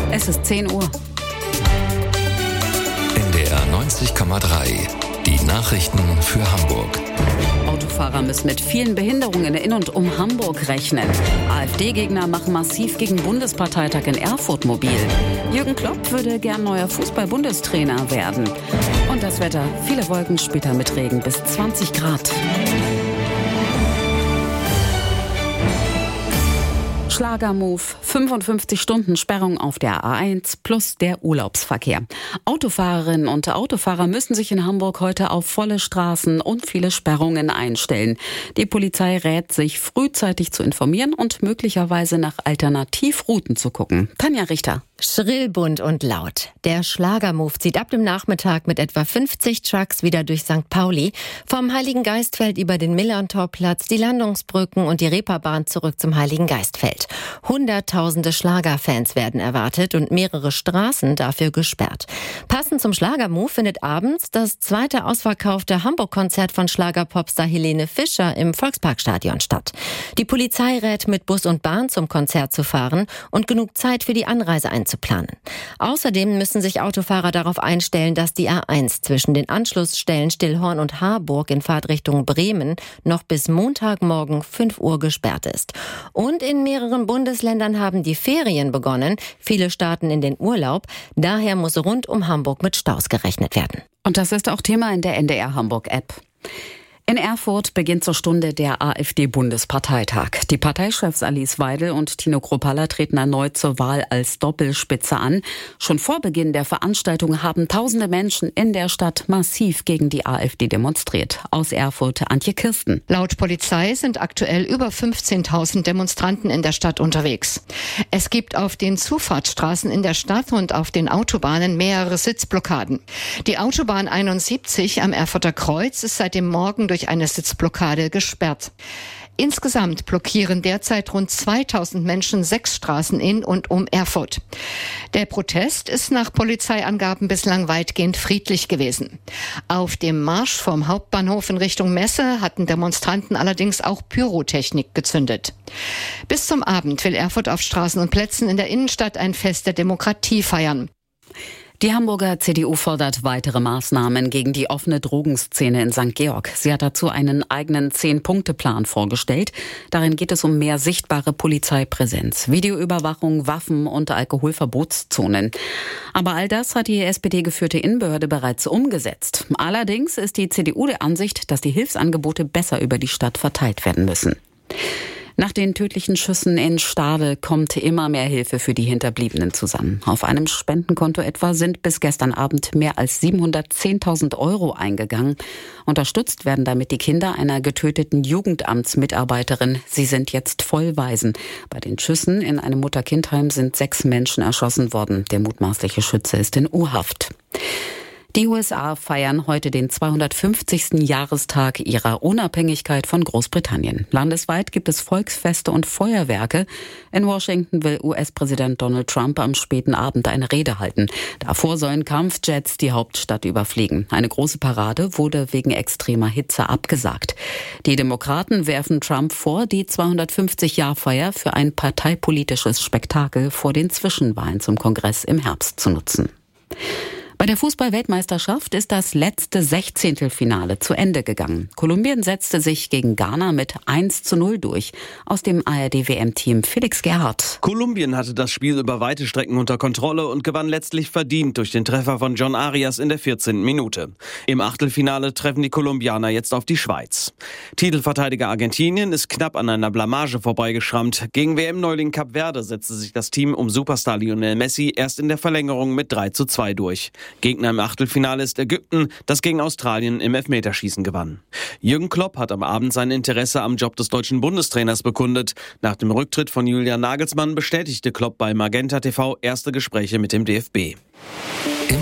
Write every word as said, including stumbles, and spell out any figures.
Es ist zehn Uhr. N D R neunzig Komma drei. Die Nachrichten für Hamburg. Autofahrer müssen mit vielen Behinderungen in und um Hamburg rechnen. AfD-Gegner machen massiv gegen Bundesparteitag in Erfurt mobil. Jürgen Klopp würde gern neuer Fußball-Bundestrainer werden. Und das Wetter, viele Wolken, später mit Regen bis zwanzig Grad. Schlagermove, fünfundfünfzig Stunden Sperrung auf der A eins plus der Urlaubsverkehr. Autofahrerinnen und Autofahrer müssen sich in Hamburg heute auf volle Straßen und viele Sperrungen einstellen. Die Polizei rät, sich frühzeitig zu informieren und möglicherweise nach Alternativrouten zu gucken. Tanja Richter. Schrill, bunt und laut. Der Schlagermove zieht ab dem Nachmittag mit etwa fünfzig Trucks wieder durch Sankt Pauli, vom Heiligengeistfeld über den Millantorplatz, die Landungsbrücken und die Reeperbahn zurück zum Heiligengeistfeld. Hunderttausende Schlagerfans werden erwartet und mehrere Straßen dafür gesperrt. Passend zum Schlagermove findet abends das zweite ausverkaufte Hamburg-Konzert von Schlagerpopstar Helene Fischer im Volksparkstadion statt. Die Polizei rät, mit Bus und Bahn zum Konzert zu fahren und genug Zeit für die Anreise einzuplanen. Außerdem müssen sich Autofahrer darauf einstellen, dass die A eins zwischen den Anschlussstellen Stillhorn und Harburg in Fahrtrichtung Bremen noch bis Montagmorgen fünf Uhr gesperrt ist. Und in mehreren Bundesländern haben die Ferien begonnen. Viele starten in den Urlaub. Daher muss rund um Hamburg mit Staus gerechnet werden. Und das ist auch Thema in der N D R Hamburg-App. In Erfurt beginnt zur Stunde der AfD-Bundesparteitag. Die Parteichefs Alice Weidel und Tino Kruppalla treten erneut zur Wahl als Doppelspitze an. Schon vor Beginn der Veranstaltung haben tausende Menschen in der Stadt massiv gegen die AfD demonstriert. Aus Erfurt Antje Kirsten. Laut Polizei sind aktuell über fünfzehntausend Demonstranten in der Stadt unterwegs. Es gibt auf den Zufahrtsstraßen in der Stadt und auf den Autobahnen mehrere Sitzblockaden. Die Autobahn einundsiebzig am Erfurter Kreuz ist seit dem Morgen durch durch eine Sitzblockade gesperrt. Insgesamt blockieren derzeit rund zweitausend Menschen sechs Straßen in und um Erfurt. Der Protest ist nach Polizeiangaben bislang weitgehend friedlich gewesen. Auf dem Marsch vom Hauptbahnhof in Richtung Messe hatten Demonstranten allerdings auch Pyrotechnik gezündet. Bis zum Abend will Erfurt auf Straßen und Plätzen in der Innenstadt ein Fest der Demokratie feiern. Die Hamburger C D U fordert weitere Maßnahmen gegen die offene Drogenszene in Sankt Georg. Sie hat dazu einen eigenen Zehn-Punkte-Plan vorgestellt. Darin geht es um mehr sichtbare Polizeipräsenz, Videoüberwachung, Waffen und Alkoholverbotszonen. Aber all das hat die S P D-geführte Innenbehörde bereits umgesetzt. Allerdings ist die C D U der Ansicht, dass die Hilfsangebote besser über die Stadt verteilt werden müssen. Nach den tödlichen Schüssen in Stade kommt immer mehr Hilfe für die Hinterbliebenen zusammen. Auf einem Spendenkonto etwa sind bis gestern Abend mehr als siebenhundertzehntausend Euro eingegangen. Unterstützt werden damit die Kinder einer getöteten Jugendamtsmitarbeiterin. Sie sind jetzt vollwaisen. Bei den Schüssen in einem Mutter-Kind-Heim sind sechs Menschen erschossen worden. Der mutmaßliche Schütze ist in U-Haft. Die U S A feiern heute den zweihundertfünfzigsten Jahrestag ihrer Unabhängigkeit von Großbritannien. Landesweit gibt es Volksfeste und Feuerwerke. In Washington will U S-Präsident Donald Trump am späten Abend eine Rede halten. Davor sollen Kampfjets die Hauptstadt überfliegen. Eine große Parade wurde wegen extremer Hitze abgesagt. Die Demokraten werfen Trump vor, die zweihundertfünfzig-Jahr-Feier für ein parteipolitisches Spektakel vor den Zwischenwahlen zum Kongress im Herbst zu nutzen. Bei der Fußball-Weltmeisterschaft ist das letzte Sechzehntelfinale zu Ende gegangen. Kolumbien setzte sich gegen Ghana mit eins zu null durch. Aus dem A R D-W M-Team Felix Gerhardt. Kolumbien hatte das Spiel über weite Strecken unter Kontrolle und gewann letztlich verdient durch den Treffer von John Arias in der vierzehnten Minute. Im Achtelfinale treffen die Kolumbianer jetzt auf die Schweiz. Titelverteidiger Argentinien ist knapp an einer Blamage vorbeigeschrammt. Gegen W M-Neuling Kap Verde setzte sich das Team um Superstar Lionel Messi erst in der Verlängerung mit drei zu zwei durch. Gegner im Achtelfinale ist Ägypten, das gegen Australien im Elfmeterschießen gewann. Jürgen Klopp hat am Abend sein Interesse am Job des deutschen Bundestrainers bekundet. Nach dem Rücktritt von Julian Nagelsmann bestätigte Klopp bei Magenta T V erste Gespräche mit dem D F B.